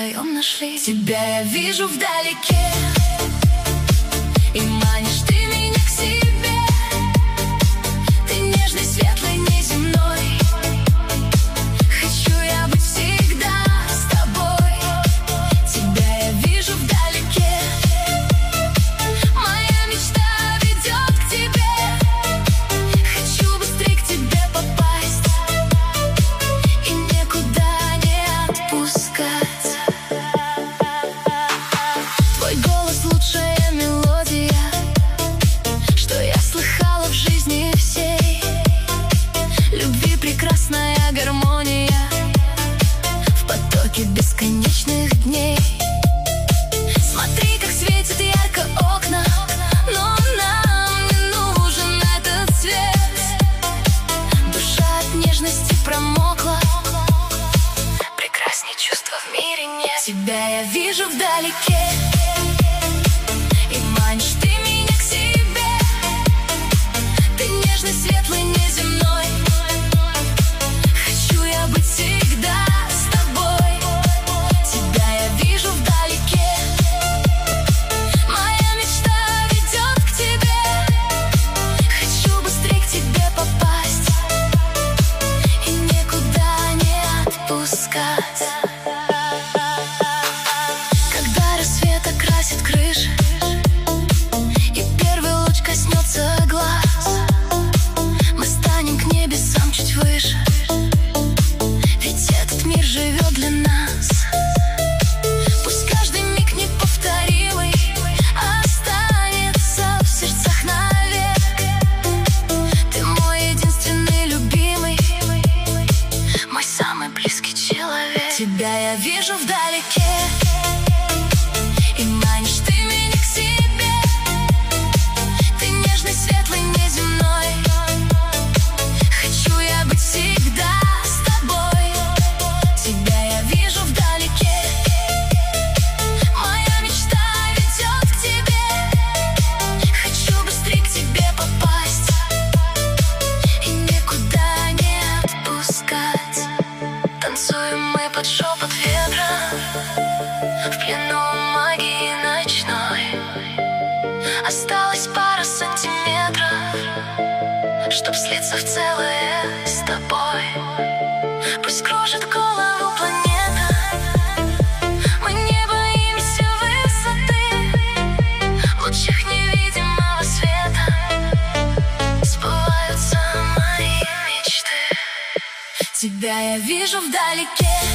вдвоем нашли. Тебя я вижу вдалеке, и манишь ты меня к себе. Ты нежный, светлый, неземной. Хочу я быть всегда с тобой. Тебя я вижу вдалеке. Моя мечта ведет к тебе. Хочу быстрее к тебе попасть и никуда не отпускать. Твой голос — лучшая мелодия, что я слыхала в жизни всей. Любви прекрасная гармония в потоке бесконечных дней. Смотри, как светит ярко окна, но нам не нужен этот свет. Душа от нежности промокла, прекрасней чувства в мире нет. Тебя я вижу вдалеке, и манишь ты меня к себе. Ты нежный, светлый, неземной. Хочу я быть всегда с тобой. Тебя я вижу вдалеке. Моя мечта ведет к тебе. Хочу быстрее к тебе попасть и никуда не отпускать. Когда рассвет окрасит крыши и первый луч коснется глаз, мы станем к небесам чуть выше, ведь этот мир живет для нас. Пусть каждый миг неповторимый останется в сердцах навек. Ты мой единственный любимый, мой самый близкий человек. Тебя я вижу вдалеке, и манишь ты меня к себе. Ты нежный, светлый, неземной. Хочу я быть всегда с тобой. Тебя я вижу вдалеке. Моя мечта ведет к тебе. Хочу быстрее к тебе попасть и никуда не отпускать. Танцуем мы под шепот ветра, в плену магии ночной. Осталось пара сантиметров, чтоб слиться в целое с тобой. Пусть кружит голову планета, мы не боимся высоты. В лучах невидимого света сбываются мои мечты. Тебя я вижу вдалеке.